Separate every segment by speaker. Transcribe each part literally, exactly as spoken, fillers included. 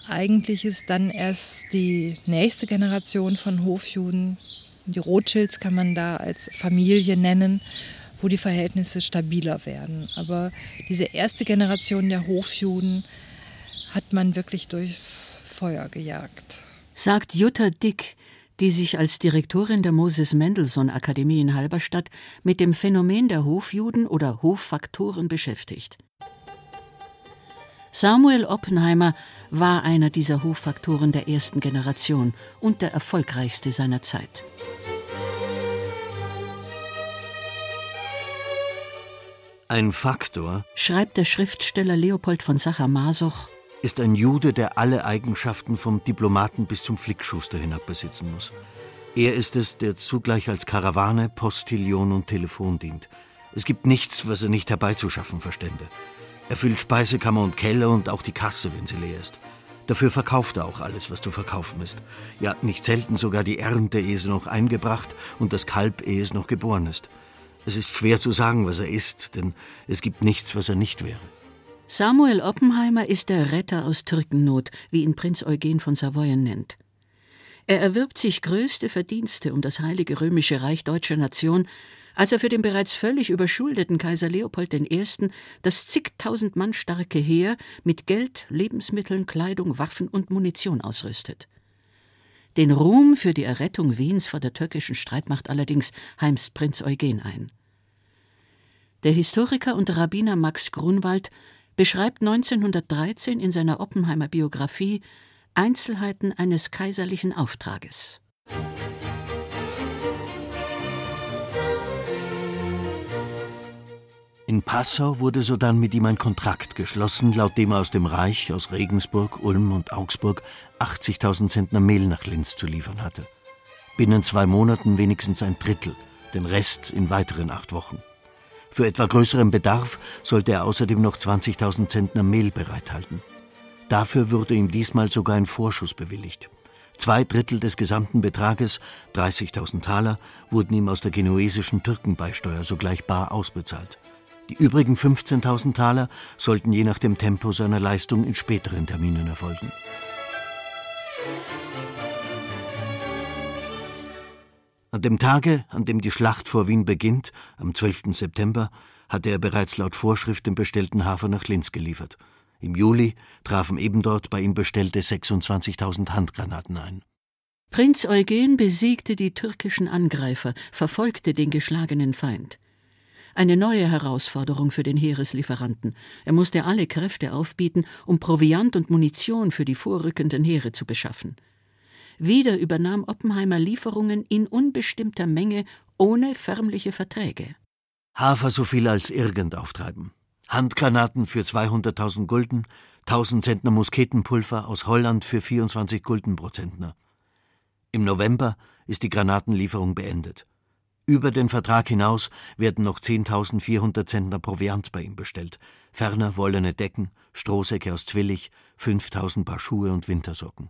Speaker 1: Eigentlich ist dann erst die nächste Generation von Hofjuden, die Rothschilds kann man da als Familie nennen, wo die Verhältnisse stabiler werden. Aber diese erste Generation der Hofjuden hat man wirklich durchs Feuer gejagt.
Speaker 2: Sagt Jutta Dick, die sich als Direktorin der Moses-Mendelssohn-Akademie in Halberstadt mit dem Phänomen der Hofjuden oder Hoffaktoren beschäftigt. Samuel Oppenheimer war einer dieser Hoffaktoren der ersten Generation und der erfolgreichste seiner Zeit.
Speaker 3: Ein Faktor,
Speaker 2: schreibt der Schriftsteller Leopold von Sacher-Masoch,
Speaker 3: ist ein Jude, der alle Eigenschaften vom Diplomaten bis zum Flickschuster hinab besitzen muss. Er ist es, der zugleich als Karawane, Postillon und Telefon dient. Es gibt nichts, was er nicht herbeizuschaffen verstände. Er füllt Speisekammer und Keller und auch die Kasse, wenn sie leer ist. Dafür verkauft er auch alles, was zu verkaufen ist. Ja, nicht selten sogar die Ernte, ehe sie noch eingebracht, und das Kalb, ehe es noch geboren ist. Es ist schwer zu sagen, was er ist, denn es gibt nichts, was er nicht wäre.
Speaker 2: Samuel Oppenheimer ist der Retter aus Türkennot, wie ihn Prinz Eugen von Savoyen nennt. Er erwirbt sich größte Verdienste um das Heilige Römische Reich deutscher Nation, als er für den bereits völlig überschuldeten Kaiser Leopold der Erste. das zigtausend Mann starke Heer mit Geld, Lebensmitteln, Kleidung, Waffen und Munition ausrüstet. Den Ruhm für die Errettung Wiens vor der türkischen Streitmacht allerdings heimst Prinz Eugen ein. Der Historiker und Rabbiner Max Grunwald beschreibt neunzehnhundertdreizehn in seiner Oppenheimer-Biografie Einzelheiten eines kaiserlichen Auftrages.
Speaker 3: In Passau wurde sodann mit ihm ein Kontrakt geschlossen, laut dem er aus dem Reich, aus Regensburg, Ulm und Augsburg achtzigtausend Zentner Mehl nach Linz zu liefern hatte. Binnen zwei Monaten wenigstens ein Drittel, den Rest in weiteren acht Wochen. Für etwa größeren Bedarf sollte er außerdem noch zwanzigtausend Zentner Mehl bereithalten. Dafür wurde ihm diesmal sogar ein Vorschuss bewilligt. Zwei Drittel des gesamten Betrages, dreißigtausend Taler, wurden ihm aus der genuesischen Türkenbeisteuer sogleich bar ausbezahlt. Die übrigen fünfzehntausend Taler sollten je nach dem Tempo seiner Leistung in späteren Terminen erfolgen. An dem Tage, an dem die Schlacht vor Wien beginnt, am zwölften September, hatte er bereits laut Vorschrift den bestellten Hafer nach Linz geliefert. Im Juli trafen eben dort bei ihm bestellte sechsundzwanzigtausend Handgranaten ein.
Speaker 2: Prinz Eugen besiegte die türkischen Angreifer, verfolgte den geschlagenen Feind. Eine neue Herausforderung für den Heereslieferanten. Er musste alle Kräfte aufbieten, um Proviant und Munition für die vorrückenden Heere zu beschaffen. Wieder übernahm Oppenheimer Lieferungen in unbestimmter Menge ohne förmliche Verträge.
Speaker 3: Hafer so viel als irgend auftreiben. Handgranaten für zweihunderttausend Gulden, tausend Zentner Musketenpulver aus Holland für vierundzwanzig Gulden pro Zentner. Im November ist die Granatenlieferung beendet. Über den Vertrag hinaus werden noch zehntausendvierhundert Zentner Proviant bei ihm bestellt. Ferner wollene Decken, Strohsäcke aus Zwillich, fünftausend Paar Schuhe und Wintersocken.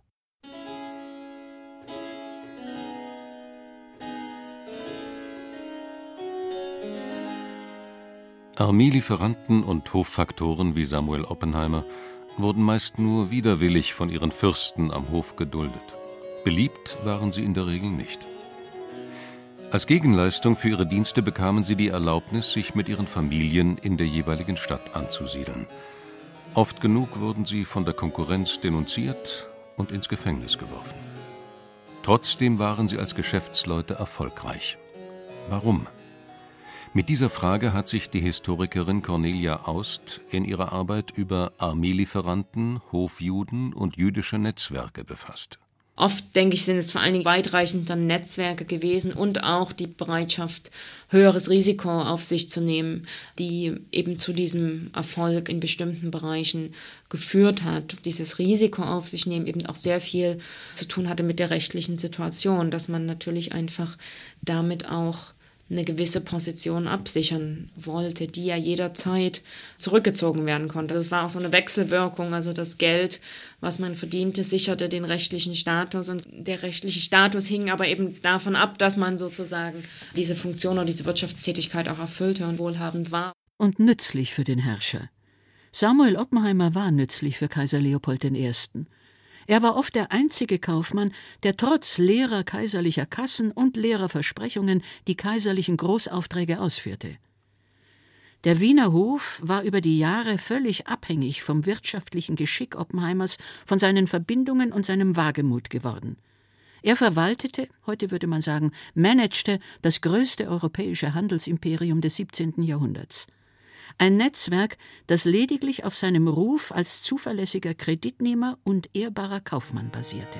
Speaker 4: Armeelieferanten und Hoffaktoren wie Samuel Oppenheimer wurden meist nur widerwillig von ihren Fürsten am Hof geduldet. Beliebt waren sie in der Regel nicht. Als Gegenleistung für ihre Dienste bekamen sie die Erlaubnis, sich mit ihren Familien in der jeweiligen Stadt anzusiedeln. Oft genug wurden sie von der Konkurrenz denunziert und ins Gefängnis geworfen. Trotzdem waren sie als Geschäftsleute erfolgreich. Warum? Mit dieser Frage hat sich die Historikerin Cornelia Aust in ihrer Arbeit über Armeelieferanten, Hofjuden und jüdische Netzwerke befasst.
Speaker 5: Oft, denke ich, sind es vor allen Dingen weitreichende Netzwerke gewesen und auch die Bereitschaft, höheres Risiko auf sich zu nehmen, die eben zu diesem Erfolg in bestimmten Bereichen geführt hat. Dieses Risiko auf sich nehmen eben auch sehr viel zu tun hatte mit der rechtlichen Situation, dass man natürlich einfach damit auch eine gewisse Position absichern wollte, die ja jederzeit zurückgezogen werden konnte. Also es war auch so eine Wechselwirkung, also das Geld, was man verdiente, sicherte den rechtlichen Status und der rechtliche Status hing aber eben davon ab, dass man sozusagen diese Funktion oder diese Wirtschaftstätigkeit auch erfüllte und wohlhabend war.
Speaker 2: Und nützlich für den Herrscher. Samuel Oppenheimer war nützlich für Kaiser Leopold der Erste. Er war oft der einzige Kaufmann, der trotz leerer kaiserlicher Kassen und leerer Versprechungen die kaiserlichen Großaufträge ausführte. Der Wiener Hof war über die Jahre völlig abhängig vom wirtschaftlichen Geschick Oppenheimers, von seinen Verbindungen und seinem Wagemut geworden. Er verwaltete, heute würde man sagen, managte das größte europäische Handelsimperium des siebzehnten Jahrhunderts. Ein Netzwerk, das lediglich auf seinem Ruf als zuverlässiger Kreditnehmer und ehrbarer Kaufmann basierte.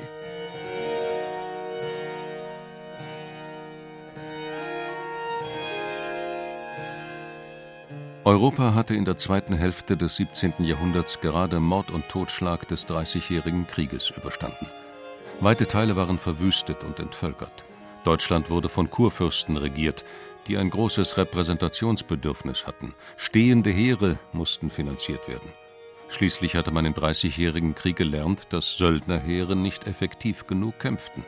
Speaker 4: Europa hatte in der zweiten Hälfte des siebzehnten Jahrhunderts gerade Mord und Totschlag des Dreißigjährigen Krieges überstanden. Weite Teile waren verwüstet und entvölkert. Deutschland wurde von Kurfürsten regiert, die ein großes Repräsentationsbedürfnis hatten. Stehende Heere mussten finanziert werden. Schließlich hatte man im Dreißigjährigen Krieg gelernt, dass Söldnerheere nicht effektiv genug kämpften.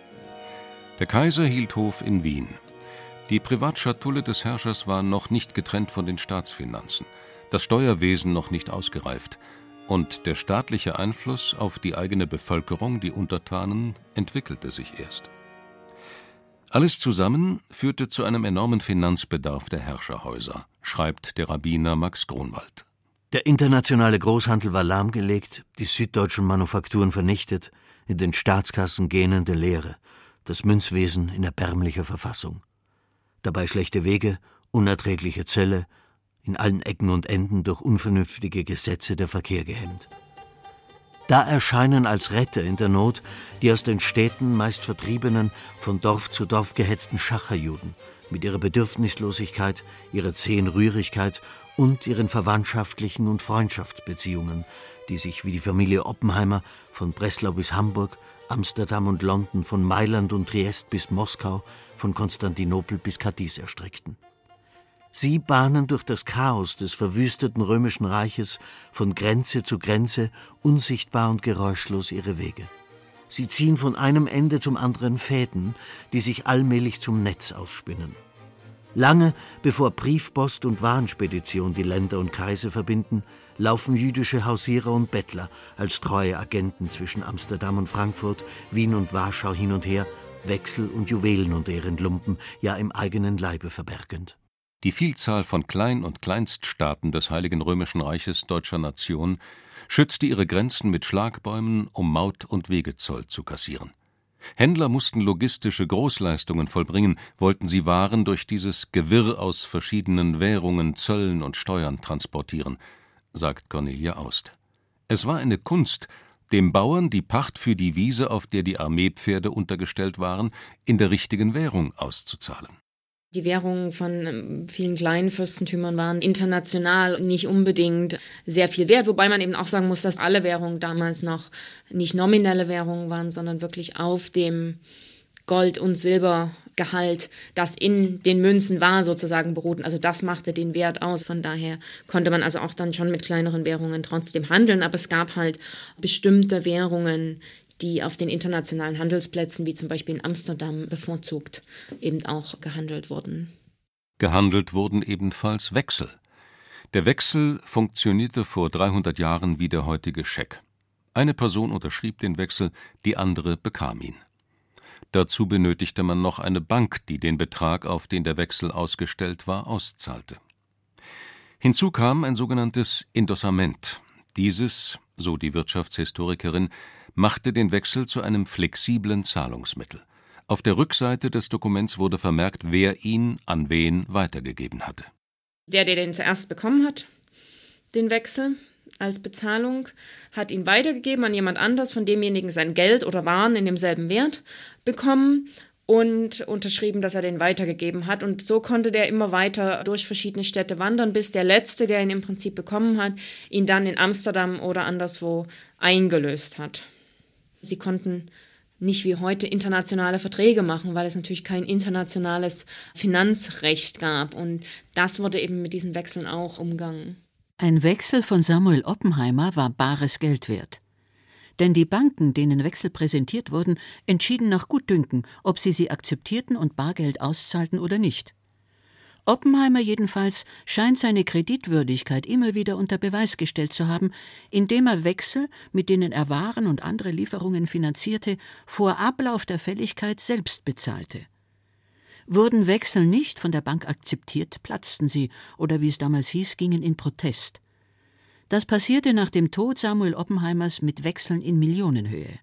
Speaker 4: Der Kaiser hielt Hof in Wien. Die Privatschatulle des Herrschers war noch nicht getrennt von den Staatsfinanzen, das Steuerwesen noch nicht ausgereift und der staatliche Einfluss auf die eigene Bevölkerung, die Untertanen, entwickelte sich erst. Alles zusammen führte zu einem enormen Finanzbedarf der Herrscherhäuser, schreibt der Rabbiner Max Grunwald.
Speaker 3: Der internationale Großhandel war lahmgelegt, die süddeutschen Manufakturen vernichtet, in den Staatskassen gähnende Leere, das Münzwesen in erbärmlicher Verfassung. Dabei schlechte Wege, unerträgliche Zölle, in allen Ecken und Enden durch unvernünftige Gesetze der Verkehr gehemmt. Da erscheinen als Retter in der Not die aus den Städten meist vertriebenen, von Dorf zu Dorf gehetzten Schacherjuden mit ihrer Bedürfnislosigkeit, ihrer zähen Rührigkeit und ihren verwandtschaftlichen und Freundschaftsbeziehungen, die sich wie die Familie Oppenheimer von Breslau bis Hamburg, Amsterdam und London, von Mailand und Triest bis Moskau, von Konstantinopel bis Cadiz erstreckten. Sie bahnen durch das Chaos des verwüsteten Römischen Reiches von Grenze zu Grenze unsichtbar und geräuschlos ihre Wege. Sie ziehen von einem Ende zum anderen Fäden, die sich allmählich zum Netz ausspinnen. Lange bevor Briefpost und Warenspedition die Länder und Kreise verbinden, laufen jüdische Hausierer und Bettler als treue Agenten zwischen Amsterdam und Frankfurt, Wien und Warschau hin und her, Wechsel und Juwelen unter ihren Lumpen, ja im eigenen Leibe verbergend.
Speaker 4: Die Vielzahl von Klein- und Kleinststaaten des Heiligen Römischen Reiches deutscher Nation schützte ihre Grenzen mit Schlagbäumen, um Maut- und Wegezoll zu kassieren. Händler mussten logistische Großleistungen vollbringen, wollten sie Waren durch dieses Gewirr aus verschiedenen Währungen, Zöllen und Steuern transportieren, sagt Cornelia Aust. Es war eine Kunst, dem Bauern die Pacht für die Wiese, auf der die Armeepferde untergestellt waren, in der richtigen Währung auszuzahlen.
Speaker 5: Die Währungen von vielen kleinen Fürstentümern waren international nicht unbedingt sehr viel wert, wobei man eben auch sagen muss, dass alle Währungen damals noch nicht nominelle Währungen waren, sondern wirklich auf dem Gold- und Silbergehalt, das in den Münzen war, sozusagen beruhten. Also das machte den Wert aus. Von daher konnte man also auch dann schon mit kleineren Währungen trotzdem handeln, aber es gab halt bestimmte Währungen, die auf den internationalen Handelsplätzen, wie zum Beispiel in Amsterdam, bevorzugt eben auch gehandelt wurden.
Speaker 4: Gehandelt wurden ebenfalls Wechsel. Der Wechsel funktionierte vor dreihundert Jahren wie der heutige Scheck. Eine Person unterschrieb den Wechsel, die andere bekam ihn. Dazu benötigte man noch eine Bank, die den Betrag, auf den der Wechsel ausgestellt war, auszahlte. Hinzu kam ein sogenanntes Indossament. Dieses, so die Wirtschaftshistorikerin, machte den Wechsel zu einem flexiblen Zahlungsmittel. Auf der Rückseite des Dokuments wurde vermerkt, wer ihn an wen weitergegeben hatte.
Speaker 5: Der, der den zuerst bekommen hat, den Wechsel als Bezahlung, hat ihn weitergegeben an jemand anders, von demjenigen sein Geld oder Waren in demselben Wert bekommen und unterschrieben, dass er den weitergegeben hat. Und so konnte der immer weiter durch verschiedene Städte wandern, bis der Letzte, der ihn im Prinzip bekommen hat, ihn dann in Amsterdam oder anderswo eingelöst hat. Sie konnten nicht wie heute internationale Verträge machen, weil es natürlich kein internationales Finanzrecht gab. Und das wurde eben mit diesen Wechseln auch umgangen.
Speaker 2: Ein Wechsel von Samuel Oppenheimer war bares Geld wert. Denn die Banken, denen Wechsel präsentiert wurden, entschieden nach Gutdünken, ob sie sie akzeptierten und Bargeld auszahlten oder nicht. Oppenheimer jedenfalls scheint seine Kreditwürdigkeit immer wieder unter Beweis gestellt zu haben, indem er Wechsel, mit denen er Waren und andere Lieferungen finanzierte, vor Ablauf der Fälligkeit selbst bezahlte. Wurden Wechsel nicht von der Bank akzeptiert, platzten sie oder, wie es damals hieß, gingen in Protest. Das passierte nach dem Tod Samuel Oppenheimers mit Wechseln in Millionenhöhe.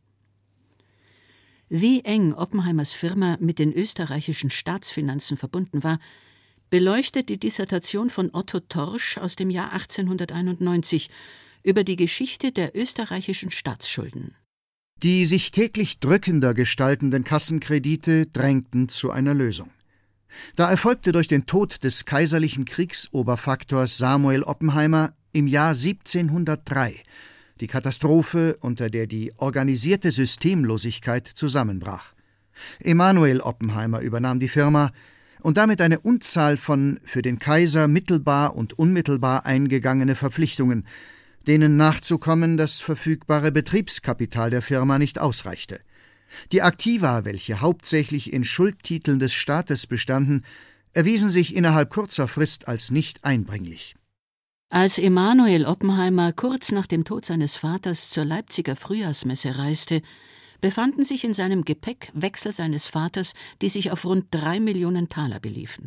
Speaker 2: Wie eng Oppenheimers Firma mit den österreichischen Staatsfinanzen verbunden war, beleuchtet die Dissertation von Otto Torsch aus dem Jahr achtzehnhunderteinundneunzig über die Geschichte der österreichischen Staatsschulden.
Speaker 6: Die sich täglich drückender gestaltenden Kassenkredite drängten zu einer Lösung. Da erfolgte durch den Tod des kaiserlichen Kriegsoberfaktors Samuel Oppenheimer im Jahr siebzehnhundertdrei die Katastrophe, unter der die organisierte Systemlosigkeit zusammenbrach. Emanuel Oppenheimer übernahm die Firma und damit eine Unzahl von für den Kaiser mittelbar und unmittelbar eingegangene Verpflichtungen, denen nachzukommen das verfügbare Betriebskapital der Firma nicht ausreichte. Die Aktiva, welche hauptsächlich in Schuldtiteln des Staates bestanden, erwiesen sich innerhalb kurzer Frist als nicht einbringlich.
Speaker 2: Als Emanuel Oppenheimer kurz nach dem Tod seines Vaters zur Leipziger Frühjahrsmesse reiste, befanden sich in seinem Gepäck Wechsel seines Vaters, die sich auf rund drei Millionen Taler beliefen.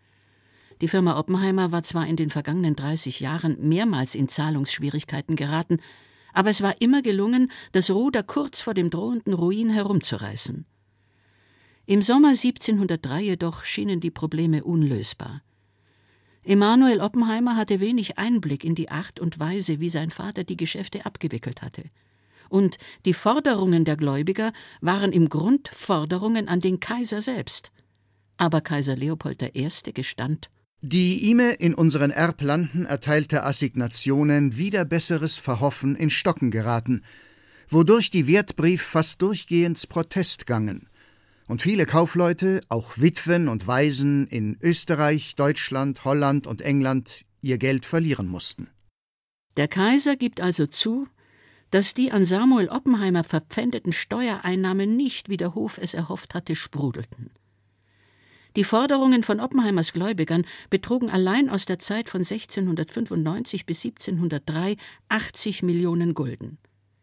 Speaker 2: Die Firma Oppenheimer war zwar in den vergangenen dreißig Jahren mehrmals in Zahlungsschwierigkeiten geraten, aber es war immer gelungen, das Ruder kurz vor dem drohenden Ruin herumzureißen. Im Sommer siebzehnhundertdrei jedoch schienen die Probleme unlösbar. Emanuel Oppenheimer hatte wenig Einblick in die Art und Weise, wie sein Vater die Geschäfte abgewickelt hatte. Und die Forderungen der Gläubiger waren im Grund Forderungen an den Kaiser selbst. Aber Kaiser Leopold der Erste gestand:
Speaker 6: Die ihm in unseren Erblanden erteilte Assignationen wider besseres Verhoffen in Stocken geraten, wodurch die Wertbrief fast durchgehends Protest gangen und viele Kaufleute, auch Witwen und Waisen in Österreich, Deutschland, Holland und England ihr Geld verlieren mussten.
Speaker 2: Der Kaiser gibt also zu, dass die an Samuel Oppenheimer verpfändeten Steuereinnahmen nicht, wie der Hof es erhofft hatte, sprudelten. Die Forderungen von Oppenheimers Gläubigern betrugen allein aus der Zeit von sechzehnhundertfünfundneunzig bis siebzehnhundertdrei achtzig Millionen Gulden.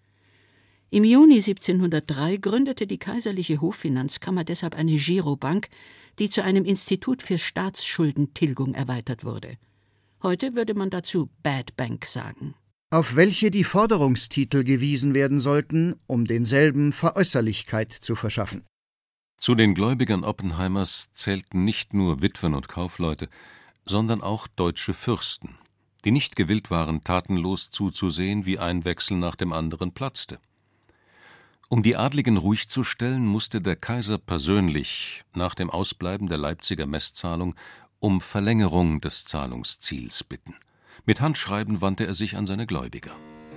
Speaker 2: Im Juni siebzehnhundertdrei gründete die kaiserliche Hoffinanzkammer deshalb eine Girobank, die zu einem Institut für Staatsschuldentilgung erweitert wurde. Heute würde man dazu Bad Bank sagen.
Speaker 6: Auf welche die Forderungstitel gewiesen werden sollten, um denselben Veräußerlichkeit zu verschaffen.
Speaker 4: Zu den Gläubigern Oppenheimers zählten nicht nur Witwen und Kaufleute, sondern auch deutsche Fürsten, die nicht gewillt waren, tatenlos zuzusehen, wie ein Wechsel nach dem anderen platzte. Um die Adligen ruhig zu stellen, musste der Kaiser persönlich nach dem Ausbleiben der Leipziger Messzahlung um Verlängerung des Zahlungsziels bitten. Mit Handschreiben wandte er sich an seine Gläubiger.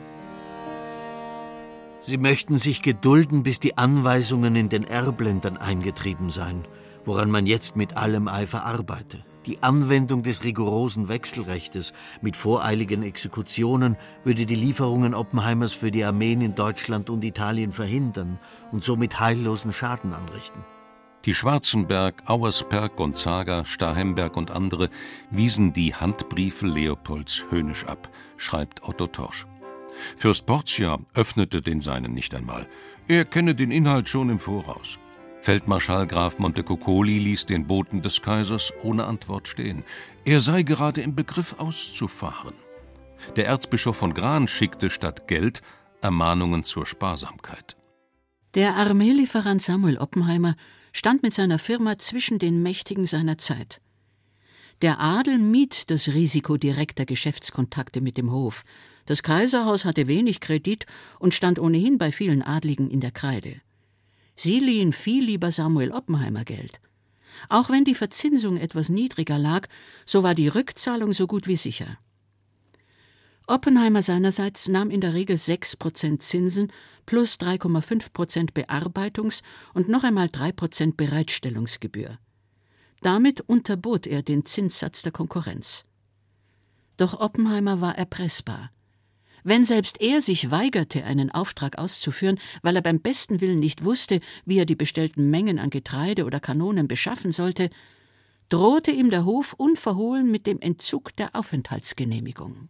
Speaker 3: Sie möchten sich gedulden, bis die Anweisungen in den Erbländern eingetrieben seien, woran man jetzt mit allem Eifer arbeite. Die Anwendung des rigorosen Wechselrechtes mit voreiligen Exekutionen würde die Lieferungen Oppenheimers für die Armeen in Deutschland und Italien verhindern und somit heillosen Schaden anrichten.
Speaker 4: Die Schwarzenberg, Auersperg, Gonzaga, Starhemberg und andere wiesen die Handbriefe Leopolds höhnisch ab, schreibt Otto Torsch. Fürst Porcia öffnete den seinen nicht einmal. Er kenne den Inhalt schon im Voraus. Feldmarschall Graf Montecuccoli ließ den Boten des Kaisers ohne Antwort stehen. Er sei gerade im Begriff auszufahren. Der Erzbischof von Gran schickte statt Geld Ermahnungen zur Sparsamkeit.
Speaker 2: Der Armeelieferant Samuel Oppenheimer stand mit seiner Firma zwischen den Mächtigen seiner Zeit. Der Adel mied das Risiko direkter Geschäftskontakte mit dem Hof. Das Kaiserhaus hatte wenig Kredit und stand ohnehin bei vielen Adligen in der Kreide. Sie liehen viel lieber Samuel Oppenheimer Geld. Auch wenn die Verzinsung etwas niedriger lag, so war die Rückzahlung so gut wie sicher. Oppenheimer seinerseits nahm in der Regel sechs Prozent Zinsen plus drei Komma fünf Prozent Bearbeitungs- und noch einmal drei Prozent Bereitstellungsgebühr. Damit unterbot er den Zinssatz der Konkurrenz. Doch Oppenheimer war erpressbar. Wenn selbst er sich weigerte, einen Auftrag auszuführen, weil er beim besten Willen nicht wusste, wie er die bestellten Mengen an Getreide oder Kanonen beschaffen sollte, drohte ihm der Hof unverhohlen mit dem Entzug der Aufenthaltsgenehmigung.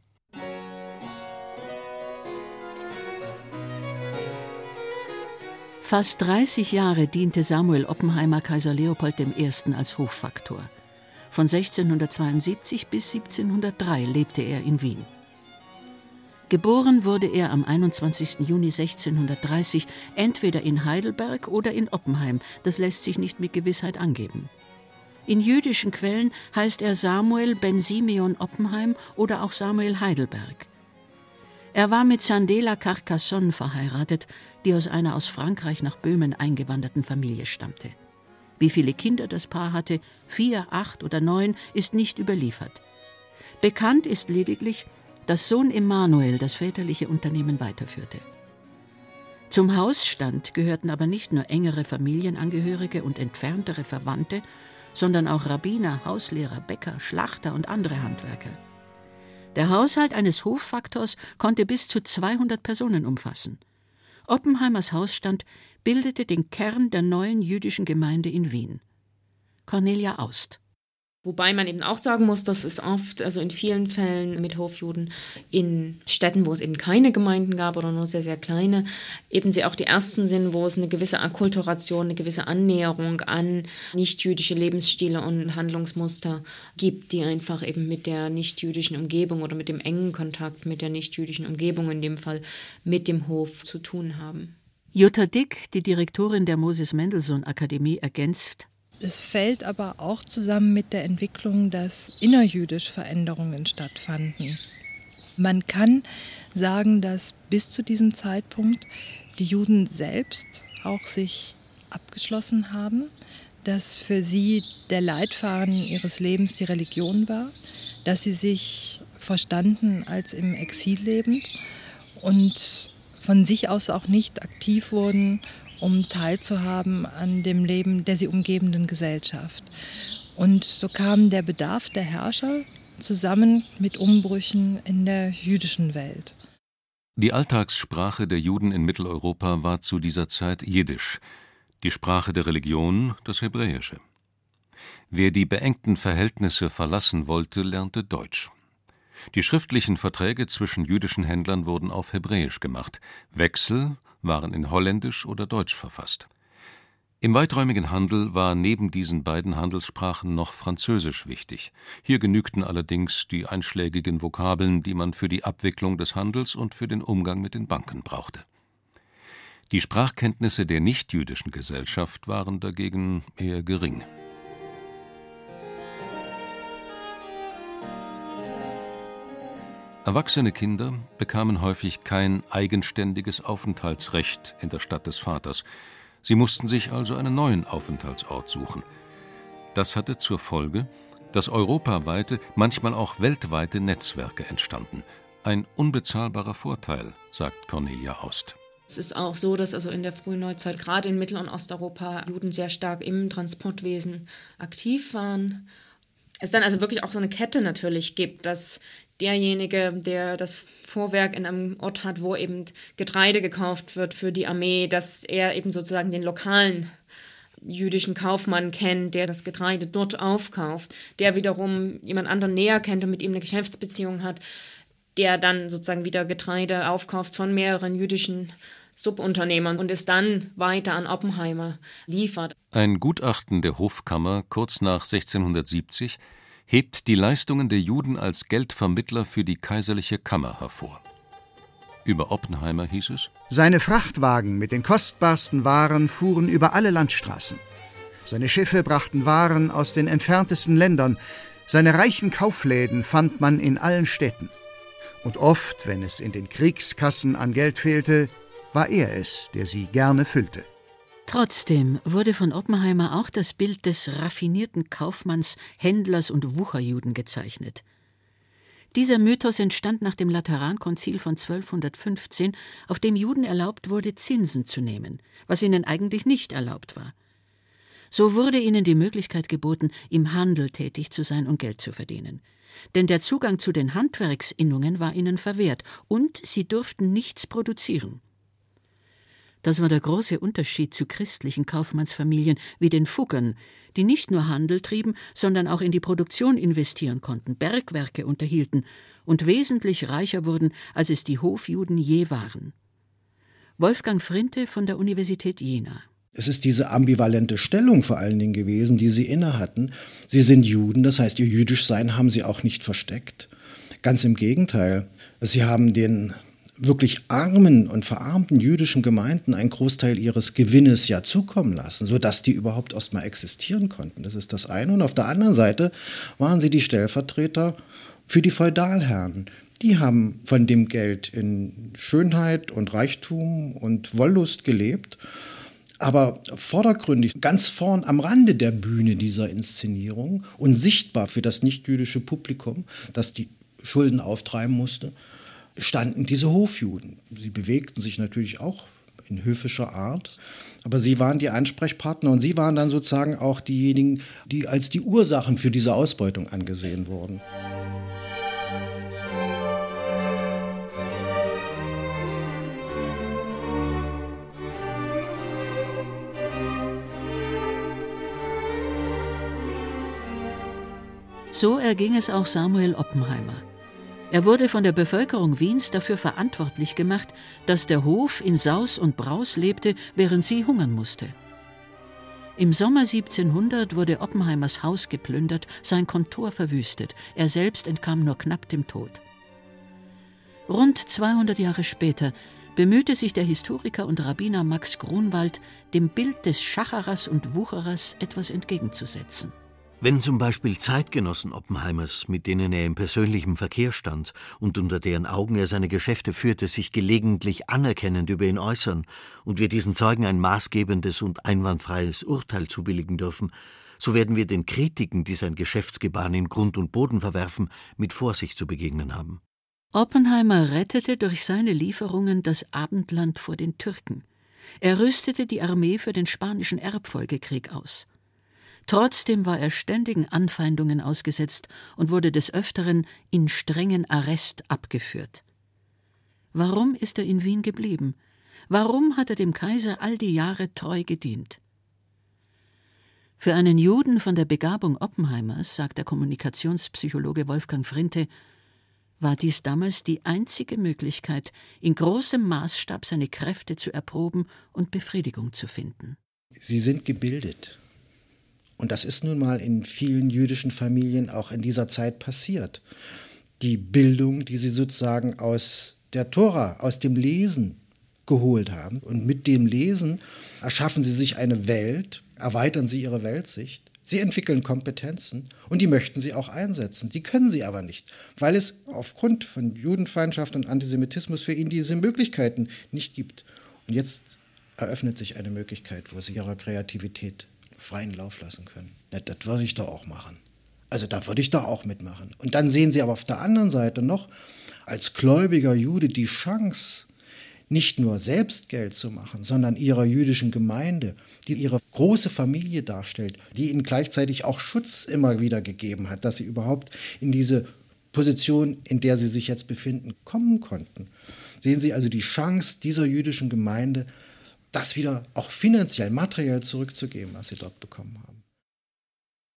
Speaker 2: Fast dreißig Jahre diente Samuel Oppenheimer Kaiser Leopold der Erste als Hoffaktor. Von sechzehnhundertzweiundsiebzig bis siebzehnhundertdrei lebte er in Wien. Geboren wurde er am einundzwanzigsten Juni sechzehnhundertdreißig entweder in Heidelberg oder in Oppenheim, das lässt sich nicht mit Gewissheit angeben. In jüdischen Quellen heißt er Samuel ben Simeon Oppenheim oder auch Samuel Heidelberg. Er war mit Sandela Carcassonne verheiratet, die aus einer aus Frankreich nach Böhmen eingewanderten Familie stammte. Wie viele Kinder das Paar hatte, vier, acht oder neun, ist nicht überliefert. Bekannt ist lediglich, dass Sohn Emanuel das väterliche Unternehmen weiterführte. Zum Hausstand gehörten aber nicht nur engere Familienangehörige und entferntere Verwandte, sondern auch Rabbiner, Hauslehrer, Bäcker, Schlachter und andere Handwerker. Der Haushalt eines Hoffaktors konnte bis zu zweihundert Personen umfassen. Oppenheimers Hausstand bildete den Kern der neuen jüdischen Gemeinde in Wien. Cornelia Aust.
Speaker 5: Wobei man eben auch sagen muss, dass es oft, also in vielen Fällen mit Hofjuden in Städten, wo es eben keine Gemeinden gab oder nur sehr, sehr kleine, eben sie auch die ersten sind, wo es eine gewisse Akkulturation, eine gewisse Annäherung an nichtjüdische Lebensstile und Handlungsmuster gibt, die einfach eben mit der nichtjüdischen Umgebung oder mit dem engen Kontakt mit der nichtjüdischen Umgebung, in dem Fall mit dem Hof, zu tun haben.
Speaker 2: Jutta Dick, die Direktorin der Moses-Mendelssohn-Akademie, ergänzt:
Speaker 1: Es fällt aber auch zusammen mit der Entwicklung, dass innerjüdisch Veränderungen stattfanden. Man kann sagen, dass bis zu diesem Zeitpunkt die Juden selbst auch sich abgeschlossen haben, dass für sie der Leitfaden ihres Lebens die Religion war, dass sie sich verstanden als im Exil lebend und von sich aus auch nicht aktiv wurden, um teilzuhaben an dem Leben der sie umgebenden Gesellschaft. Und so kam der Bedarf der Herrscher zusammen mit Umbrüchen in der jüdischen Welt.
Speaker 4: Die Alltagssprache der Juden in Mitteleuropa war zu dieser Zeit Jiddisch, die Sprache der Religion das Hebräische. Wer die beengten Verhältnisse verlassen wollte, lernte Deutsch. Die schriftlichen Verträge zwischen jüdischen Händlern wurden auf Hebräisch gemacht, Wechsel waren in Holländisch oder Deutsch verfasst. Im weiträumigen Handel war neben diesen beiden Handelssprachen noch Französisch wichtig. Hier genügten allerdings die einschlägigen Vokabeln, die man für die Abwicklung des Handels und für den Umgang mit den Banken brauchte. Die Sprachkenntnisse der nichtjüdischen Gesellschaft waren dagegen eher gering. Erwachsene Kinder bekamen häufig kein eigenständiges Aufenthaltsrecht in der Stadt des Vaters. Sie mussten sich also einen neuen Aufenthaltsort suchen. Das hatte zur Folge, dass europaweite, manchmal auch weltweite Netzwerke entstanden. Ein unbezahlbarer Vorteil, sagt Cornelia Aust.
Speaker 5: Es ist auch so, dass also in der frühen Neuzeit, gerade in Mittel- und Osteuropa, Juden sehr stark im Transportwesen aktiv waren. Es dann also wirklich auch so eine Kette natürlich gibt, dass derjenige, der das Vorwerk in einem Ort hat, wo eben Getreide gekauft wird für die Armee, dass er eben sozusagen den lokalen jüdischen Kaufmann kennt, der das Getreide dort aufkauft, der wiederum jemand anderen näher kennt und mit ihm eine Geschäftsbeziehung hat, der dann sozusagen wieder Getreide aufkauft von mehreren jüdischen Subunternehmern und es dann weiter an Oppenheimer liefert.
Speaker 4: Ein Gutachten der Hofkammer kurz nach sechzehnhundertsiebzig hebt die Leistungen der Juden als Geldvermittler für die kaiserliche Kammer hervor. Über Oppenheimer hieß es:
Speaker 6: Seine Frachtwagen mit den kostbarsten Waren fuhren über alle Landstraßen. Seine Schiffe brachten Waren aus den entferntesten Ländern. Seine reichen Kaufläden fand man in allen Städten. Und oft, wenn es in den Kriegskassen an Geld fehlte, war er es, der sie gerne füllte.
Speaker 2: Trotzdem wurde von Oppenheimer auch das Bild des raffinierten Kaufmanns, Händlers und Wucherjuden gezeichnet. Dieser Mythos entstand nach dem Laterankonzil von zwölfhundertfünfzehn, auf dem Juden erlaubt wurde, Zinsen zu nehmen, was ihnen eigentlich nicht erlaubt war. So wurde ihnen die Möglichkeit geboten, im Handel tätig zu sein und Geld zu verdienen. Denn der Zugang zu den Handwerksinnungen war ihnen verwehrt und sie durften nichts produzieren. Das war der große Unterschied zu christlichen Kaufmannsfamilien wie den Fuggern, die nicht nur Handel trieben, sondern auch in die Produktion investieren konnten, Bergwerke unterhielten und wesentlich reicher wurden, als es die Hofjuden je waren. Wolfgang Frinte von der Universität Jena.
Speaker 7: Es ist diese ambivalente Stellung vor allen Dingen gewesen, die sie innehatten. Sie sind Juden, das heißt, ihr Jüdischsein haben sie auch nicht versteckt. Ganz im Gegenteil. Sie haben den wirklich armen und verarmten jüdischen Gemeinden einen Großteil ihres Gewinnes ja zukommen lassen, sodass die überhaupt erst mal existieren konnten. Das ist das eine. Und auf der anderen Seite waren sie die Stellvertreter für die Feudalherren. Die haben von dem Geld in Schönheit und Reichtum und Wollust gelebt. Aber vordergründig, ganz vorn am Rande der Bühne dieser Inszenierung und sichtbar für das nichtjüdische Publikum, das die Schulden auftreiben musste, standen diese Hofjuden. Sie bewegten sich natürlich auch in höfischer Art, aber sie waren die Ansprechpartner und sie waren dann sozusagen auch diejenigen, die als die Ursachen für diese Ausbeutung angesehen wurden.
Speaker 2: So erging es auch Samuel Oppenheimer. Er wurde von der Bevölkerung Wiens dafür verantwortlich gemacht, dass der Hof in Saus und Braus lebte, während sie hungern musste. Im Sommer siebzehnhundert wurde Oppenheimers Haus geplündert, sein Kontor verwüstet, er selbst entkam nur knapp dem Tod. Rund zweihundert Jahre später bemühte sich der Historiker und Rabbiner Max Grunwald, dem Bild des Schacherers und Wucherers etwas entgegenzusetzen.
Speaker 3: Wenn zum Beispiel Zeitgenossen Oppenheimers, mit denen er in persönlichem Verkehr stand und unter deren Augen er seine Geschäfte führte, sich gelegentlich anerkennend über ihn äußern und wir diesen Zeugen ein maßgebendes und einwandfreies Urteil zubilligen dürfen, so werden wir den Kritiken, die sein Geschäftsgebaren in Grund und Boden verwerfen, mit Vorsicht zu begegnen haben.
Speaker 2: Oppenheimer rettete durch seine Lieferungen das Abendland vor den Türken. Er rüstete die Armee für den Spanischen Erbfolgekrieg aus. Trotzdem war er ständigen Anfeindungen ausgesetzt und wurde des Öfteren in strengen Arrest abgeführt. Warum ist er in Wien geblieben? Warum hat er dem Kaiser all die Jahre treu gedient? Für einen Juden von der Begabung Oppenheimers, sagt der Kommunikationspsychologe Wolfgang Frinte, war dies damals die einzige Möglichkeit, in großem Maßstab seine Kräfte zu erproben und Befriedigung zu finden.
Speaker 7: Sie sind gebildet. Und das ist nun mal in vielen jüdischen Familien auch in dieser Zeit passiert. Die Bildung, die sie sozusagen aus der Tora, aus dem Lesen geholt haben. Und mit dem Lesen erschaffen sie sich eine Welt, erweitern sie ihre Weltsicht. Sie entwickeln Kompetenzen und die möchten sie auch einsetzen. Die können sie aber nicht, weil es aufgrund von Judenfeindschaft und Antisemitismus für ihn diese Möglichkeiten nicht gibt. Und jetzt eröffnet sich eine Möglichkeit, wo sie ihrer Kreativität freien Lauf lassen können. Ja, das würde ich doch auch machen. Also da würde ich doch auch mitmachen. Und dann sehen sie aber auf der anderen Seite noch als gläubiger Jude die Chance, nicht nur selbst Geld zu machen, sondern ihrer jüdischen Gemeinde, die ihre große Familie darstellt, die ihnen gleichzeitig auch Schutz immer wieder gegeben hat, dass sie überhaupt in diese Position, in der sie sich jetzt befinden, kommen konnten. Sehen Sie also die Chance dieser jüdischen Gemeinde, das wieder auch finanziell, materiell zurückzugeben, was sie dort bekommen haben.